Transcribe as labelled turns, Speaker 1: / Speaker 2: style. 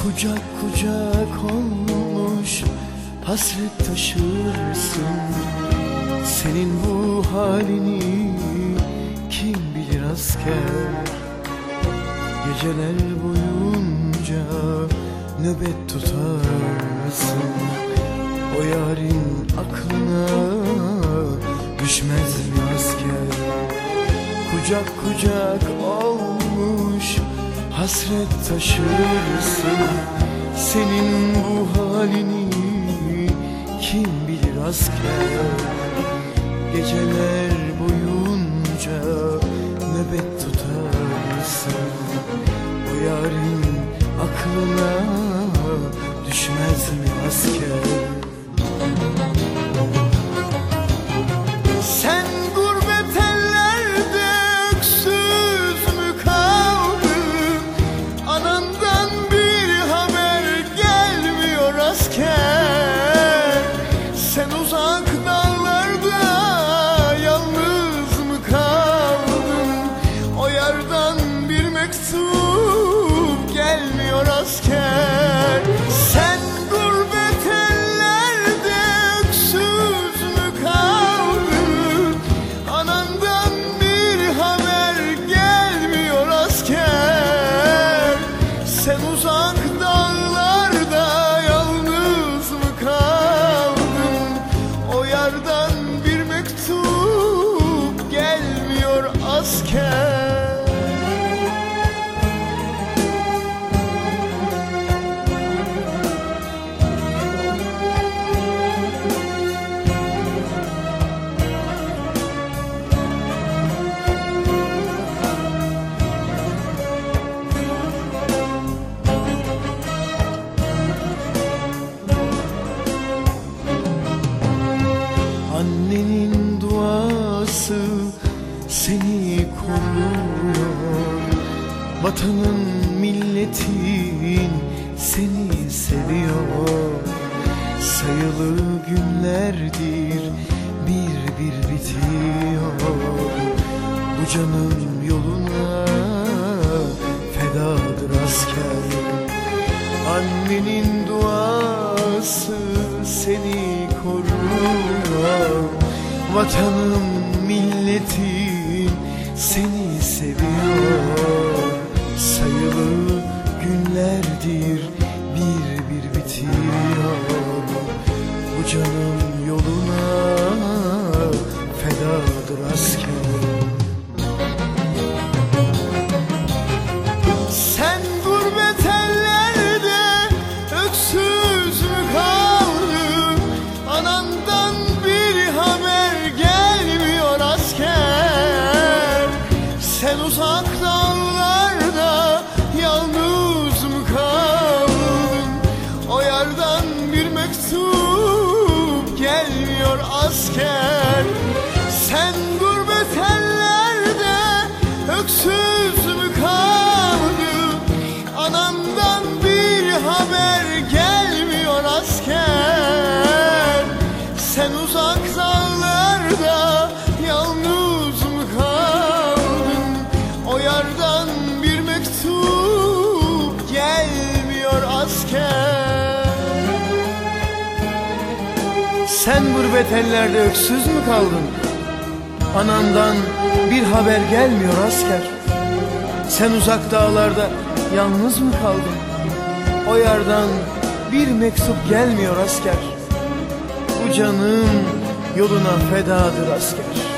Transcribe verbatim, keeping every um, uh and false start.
Speaker 1: Kucak kucak olmuş hasret taşırsın. Senin bu halini kim bilir asker. Geceler boyunca nöbet tutarsın. O yarın aklına düşmez mi asker? Kucak kucak olmuş hasret taşırsın. Senin bu halini kim bilir asker. Geceler boyunca nöbet tutarsın. O yarın aklına düşmez mi asker? Sen gurbet ellerde öksüz mü kaldın? Anandan bir haber gelmiyor asker. Sen uzak dağlarda yalnız mı kaldın? O yardan bir mektup gelmiyor asker. Sen gurbet ellerde öksüz mü kaldın? Anandan bir haber gelmiyor asker. Sen uzak dağlarda yalnız mı kaldın? O yardan bir mektup gelmiyor asker. Annenin duası seni koruyor. Vatanın, milletin seni seviyor. Sayılı günlerdir bir bir bitiyor. Bu canın yoluna fedadır asker. Annenin duası seni koruyor. Vatanın, milletin seni seviyor. Sayılı günlerdir bir bir bitiyor. Bu canın yoluna fedadır asker. Sen gurbet ellerde öksüz mü kaldın? Anandan bir haber gelmiyor asker. Sen uzak dağlarda yalnız mı kaldın? O yardan bir mektup gelmiyor asker. Sen gurbet ellerde öksüz mü kaldın? Anamdan bir haber gelmiyor asker. Sen uzak dağlarda yalnız mı kaldın? O yardan bir mektup gelmiyor asker. Sen gurbet ellerde öksüz mü kaldın? Anandan bir haber gelmiyor asker. Sen uzak dağlarda yalnız mı kaldın? O yardan bir mektup gelmiyor asker. Bu canın yoluna fedadır asker.